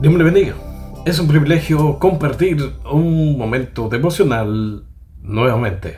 Dios me le bendiga. Es un privilegio compartir un momento devocional nuevamente.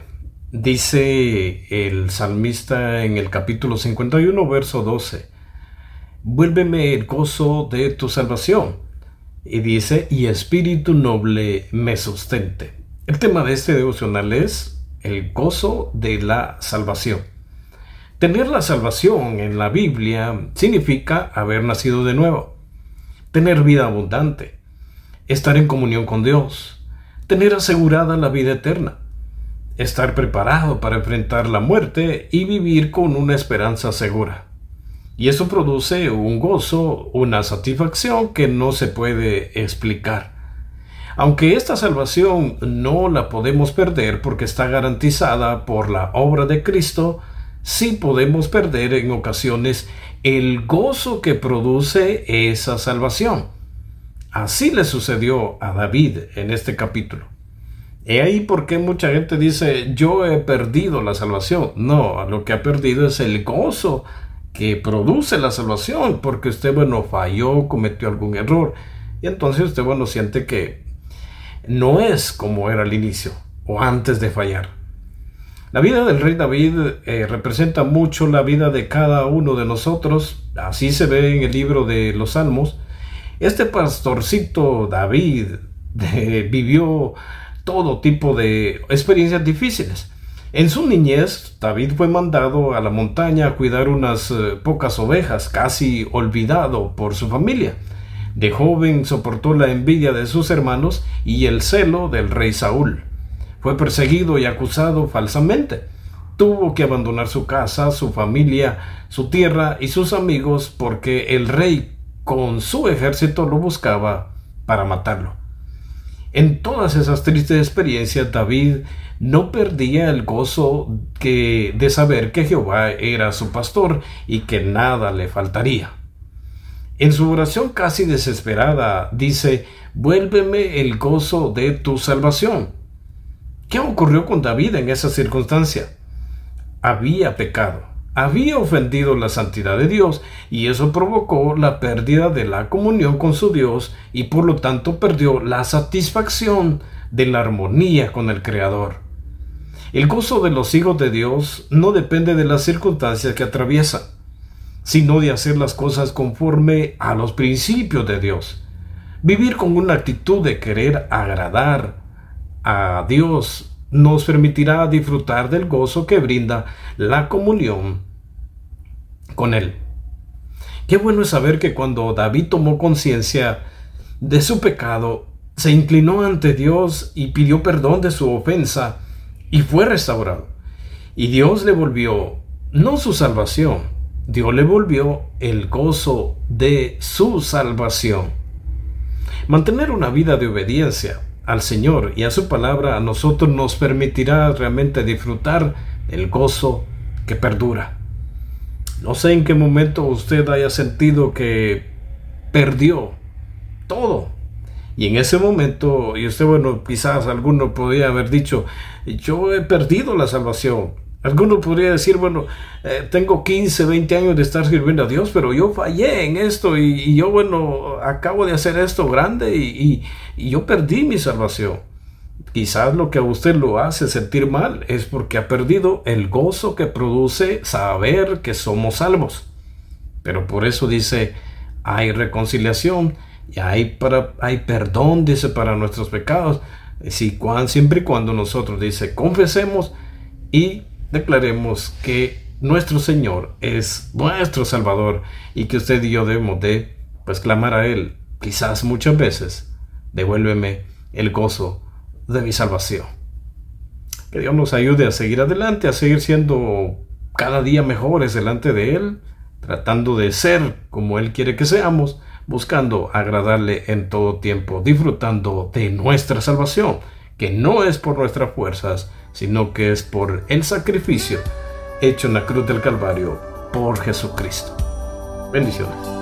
Dice el salmista en el capítulo 51, verso 12: Vuélveme el gozo de tu salvación. Y dice, y espíritu noble me sustente. El tema de este devocional es el gozo de la salvación. Tener la salvación en la Biblia significa haber nacido de nuevo, tener vida abundante, estar en comunión con Dios, tener asegurada la vida eterna, estar preparado para enfrentar la muerte y vivir con una esperanza segura. Y eso produce un gozo, una satisfacción que no se puede explicar. Aunque esta salvación no la podemos perder porque está garantizada por la obra de Cristo, sí podemos perder en ocasiones el gozo que produce esa salvación. Así le sucedió a David en este capítulo. He ahí por qué mucha gente dice, yo he perdido la salvación. No, lo que ha perdido es el gozo que produce la salvación, porque usted, falló, cometió algún error, y entonces usted, siente que no es como era al inicio, o antes de fallar. La vida del rey David representa mucho la vida de cada uno de nosotros. Así se ve en el libro de los Salmos. Este pastorcito David vivió todo tipo de experiencias difíciles. En su niñez, David fue mandado a la montaña a cuidar unas pocas ovejas, casi olvidado por su familia. De joven soportó la envidia de sus hermanos y el celo del rey Saúl. Fue perseguido y acusado falsamente. Tuvo que abandonar su casa, su familia, su tierra y sus amigos porque el rey con su ejército lo buscaba para matarlo. En todas esas tristes experiencias, David no perdía el gozo de saber que Jehová era su pastor y que nada le faltaría. En su oración casi desesperada dice, vuélveme el gozo de tu salvación. ¿Qué ocurrió con David en esa circunstancia? Había pecado, había ofendido la santidad de Dios y eso provocó la pérdida de la comunión con su Dios y por lo tanto perdió la satisfacción de la armonía con el Creador. El gozo de los hijos de Dios no depende de las circunstancias que atraviesan, sino de hacer las cosas conforme a los principios de Dios. Vivir con una actitud de querer agradar a Dios nos permitirá disfrutar del gozo que brinda la comunión con Él. Qué bueno es saber que cuando David tomó conciencia de su pecado, se inclinó ante Dios y pidió perdón de su ofensa y fue restaurado. Y Dios le volvió, no su salvación, Dios le volvió el gozo de su salvación. Mantener una vida de obediencia al Señor y a su palabra a nosotros nos permitirá realmente disfrutar el gozo que perdura. No sé en qué momento usted haya sentido que perdió todo. Y en ese momento, y usted, quizás alguno podría haber dicho, yo he perdido la salvación. Alguno podría decir, tengo 15, 20 años de estar sirviendo a Dios, pero yo fallé en esto y yo, acabo de hacer esto grande y yo perdí mi salvación. Quizás lo que a usted lo hace sentir mal es porque ha perdido el gozo que produce saber que somos salvos. Pero por eso dice, hay reconciliación y hay perdón, dice, para nuestros pecados. Siempre y cuando nosotros, dice, confesemos y declaremos que nuestro Señor es nuestro Salvador y que usted y yo debemos de clamar a Él, quizás muchas veces, devuélveme el gozo de mi salvación. Que Dios nos ayude a seguir adelante, a seguir siendo cada día mejores delante de Él, tratando de ser como Él quiere que seamos, buscando agradarle en todo tiempo, disfrutando de nuestra salvación, que no es por nuestras fuerzas, sino que es por el sacrificio hecho en la cruz del Calvario por Jesucristo. Bendiciones.